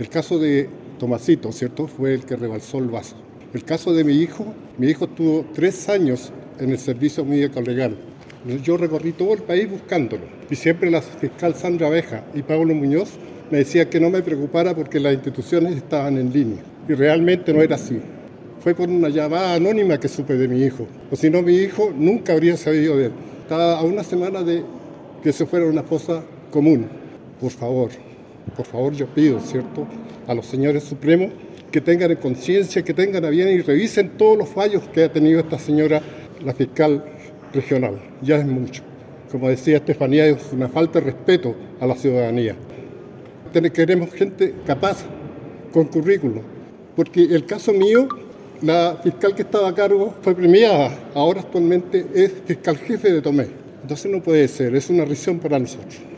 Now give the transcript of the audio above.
El caso de Tomasito, ¿cierto?, fue el que rebalsó el vaso. El caso de mi hijo estuvo 3 años en el servicio médico legal. Yo recorrí todo el país buscándolo. Y siempre la fiscal Sandra Abeja y Pablo Muñoz me decían que no me preocupara porque las instituciones estaban en línea. Y realmente no era así. Fue por una llamada anónima que supe de mi hijo. O si no, mi hijo nunca habría sabido de él. Estaba a una semana de que se fuera a una fosa común. Por favor, yo pido, ¿cierto?, a los señores supremos que tengan en conciencia, que tengan a bien y revisen todos los fallos que ha tenido esta señora, la fiscal regional. Ya es mucho. Como decía Estefanía, es una falta de respeto a la ciudadanía. Queremos gente capaz, con currículum, porque el caso mío, la fiscal que estaba a cargo fue premiada, ahora actualmente es fiscal jefe de Tomé. Entonces no puede ser, es una risión para nosotros.